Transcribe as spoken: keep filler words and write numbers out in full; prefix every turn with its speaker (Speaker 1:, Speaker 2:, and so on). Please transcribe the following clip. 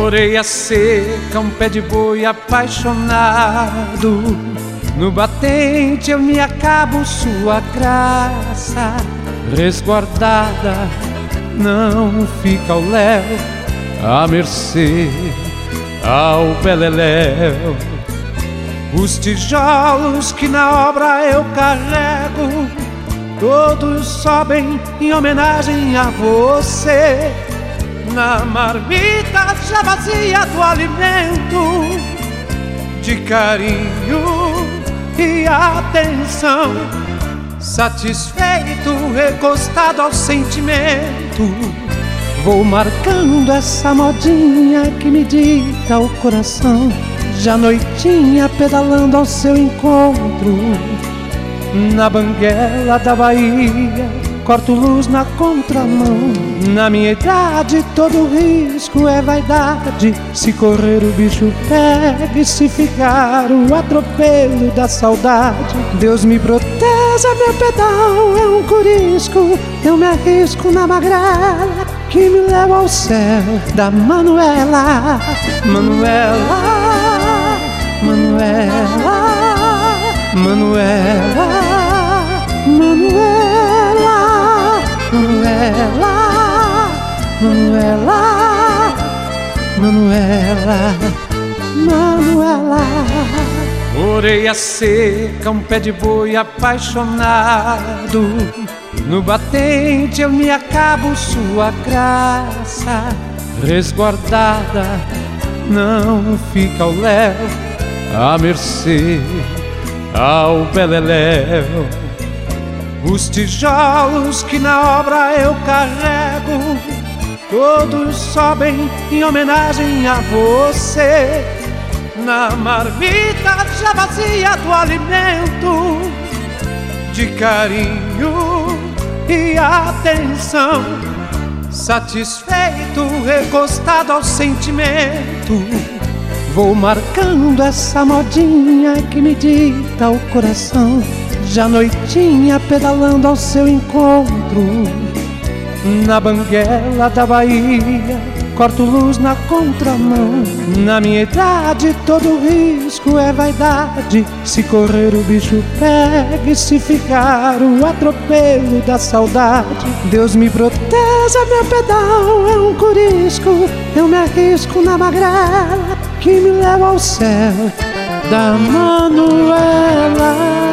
Speaker 1: Orelha seca, um pé de boi apaixonado. No batente eu me acabo, sua graça resguardada não fica ao léu, à mercê ao beleléu. Os tijolos que na obra eu carrego, todos sobem em homenagem a você. Na marmita já vazia do alimento, de carinho e atenção, satisfeito, recostado ao sentimento, vou marcando essa modinha que me dita o coração. Já noitinha pedalando ao seu encontro, na banguela da Bahia, corto luz na contramão. Na minha idade todo risco é vaidade, se correr o bicho pega e se ficar o atropelo da saudade. Deus me proteja, meu pedal é um corisco, eu me arrisco na magrela que me leva ao céu da Manuela. Manuela, Manuela, Manuela, Manuela, Manuela, Manuela, Manuela, Manuela. Orelha seca, um pé de boi apaixonado. No batente eu me acabo, sua graça resguardada não fica ao léu, à mercê ao beleléu. Os tijolos que na obra eu carrego, todos sobem em homenagem a você. Na marmita já vazia do alimento, de carinho e atenção, satisfeito, recostado ao sentimento, vou marcando essa modinha que me dita o coração. Já noitinha pedalando ao seu encontro, na banguela da Bahia, corto luz na contramão. Na minha idade todo risco é vaidade, se correr o bicho pega e se ficar o atropelo da saudade. Deus me proteja, meu pedal é um corisco, eu me arrisco na magrela que me leva ao céu da Manuela.